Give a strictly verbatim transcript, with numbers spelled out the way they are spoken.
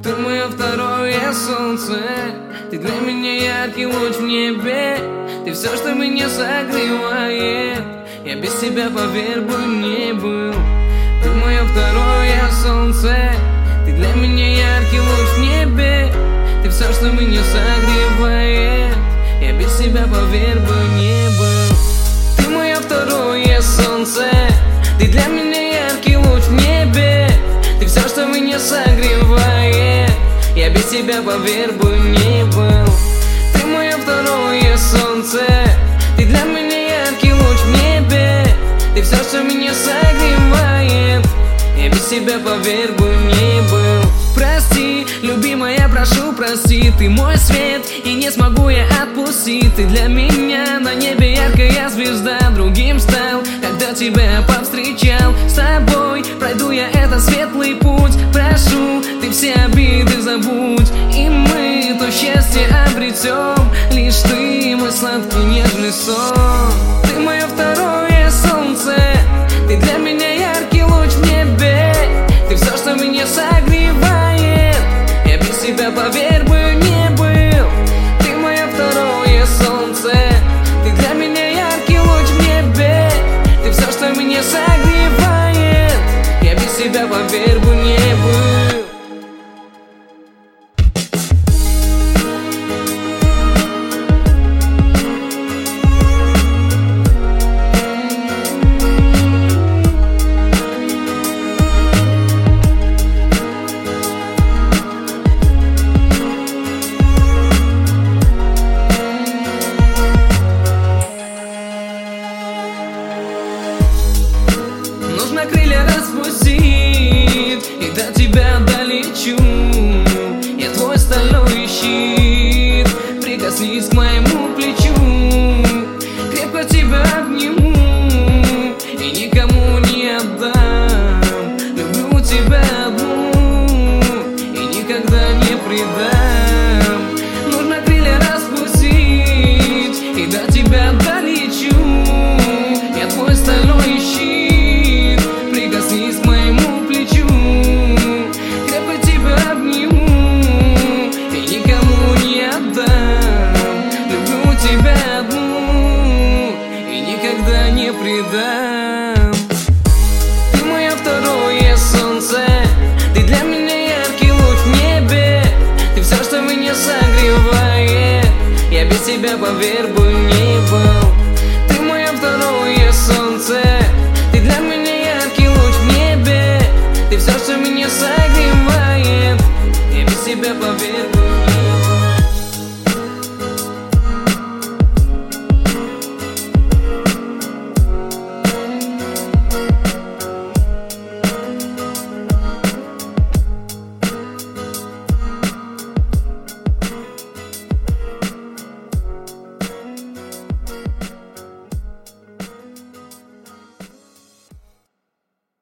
Ты мое второе солнце, ты для меня яркий луч в небе. Ты все, что меня согревает, я без тебя, поверь, бы не был. Ты мое второе солнце, ты для меня яркий луч в небе. Ты все, что меня согревает, я без тебя, поверь, бы не был. Ты мое второе солнце, ты для меня яркий луч в небе. Ты все, что меня согревает, я без тебя, поверь, бы не был. Ты мое второе солнце, ты для меня яркий луч в небе. Ты все, что меня согревает, я без тебя, поверь, бы не был. Прости, любимая, прошу, прости. Ты мой свет, и не смогу я отпустить. Ты для меня на небе яркая звезда. Другим стал, когда тебя повстречал. С тобой пройду я этот светлый путь. Прошу, ты все обиды забудь, и мы то счастье обретем. Лишь ты, мой сладкий нежный сон. Ты мое второе солнце, ты для меня яркий луч в небе. Ты все, что меня согревает, я без тебя, поверь, бы не был. Ты мое второе солнце, ты для меня яркий луч в небе. Ты все, что меня согревает, я без тебя, поверь, бы не был. Нужно крылья распустить, и до тебя долечу. Я твой стальной щит, прикоснись к моему плечу. Крепко тебя обниму и никому не отдам. Люблю тебя одну и никогда не предам. Нужно крылья распустить, и до тебя долечу. Я твой стальной щит, прикоснись к моему плечу. Крепко тебя обниму и никому не отдам. Люблю тебя одну и никогда не предам. Ты мое второе солнце, ты для меня яркий луч в небе. Ты все, что меня согревает, я без тебя, поверь, бы